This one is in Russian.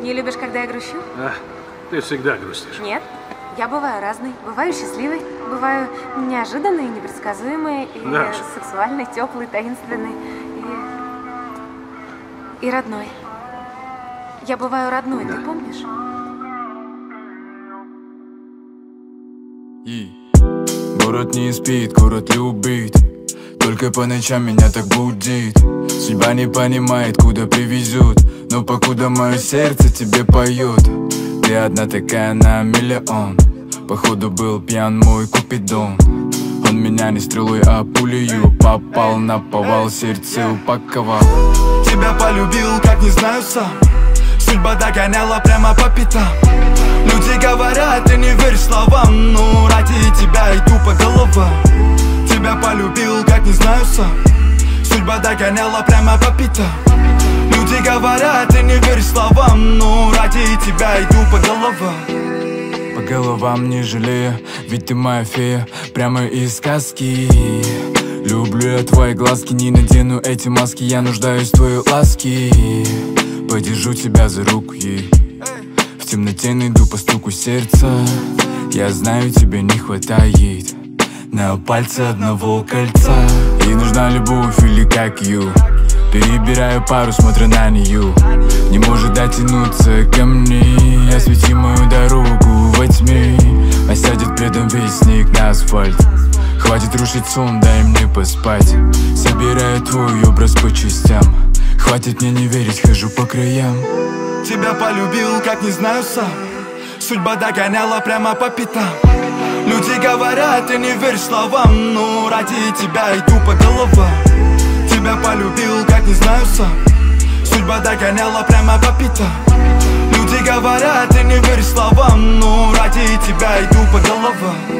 Не любишь, когда я грущу? Ты всегда грустишь. Нет. Я бываю разной. Бываю счастливой, бываю неожиданной, непредсказуемой, и сексуальной, теплой, таинственной, и родной. Я бываю родной, ты помнишь? Город не спит, город любит. Только по ночам меня так будит. Судьба не понимает, куда привезут, но покуда мое сердце тебе поет. Ты одна такая на миллион. Походу был пьян мой Купидон. Он меня не стрелой, а пулею попал на повал, сердце упаковал. Тебя полюбил, как не знаю сам. Судьба догоняла прямо по пятам. Люди говорят, ты не верь словам, но ради тебя иду по головам. Тебя полюбил, как не знаю сам. Судьба догоняла прямо по пятам. Люди говорят, ты не верь словам, но ради тебя иду по головам. По головам не жалею, ведь ты моя фея, прямо из сказки. Люблю я твои глазки, не надену эти маски. Я нуждаюсь в твоей ласке. Подержу тебя за руку, в темноте найду по стуку сердца. Я знаю, тебе не хватает на пальце одного кольца. Ей нужна любовь или как ю. Перебираю пару, смотря на нее. Не может дотянуться ко мне. Освети мою дорогу во тьме. Осядет предом весь снег на асфальт. Хватит рушить сон, дай мне поспать. Собираю твой образ по частям. Хватит мне не верить, хожу по краям. Тебя полюбил, как не знаю сам. Судьба догоняла прямо по пятам. Люди говорят, ты не верь словам, но ради тебя иду по головам. Тебя полюбил, как не знаю сам. Судьба догоняла прямо по пятам. Люди говорят, ты не верь словам, но ради тебя иду по головам.